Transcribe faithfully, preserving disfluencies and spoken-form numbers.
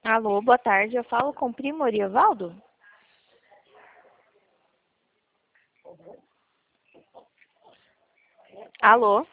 Alô, boa tarde. Eu falo com o primo Oriovaldo? Alô?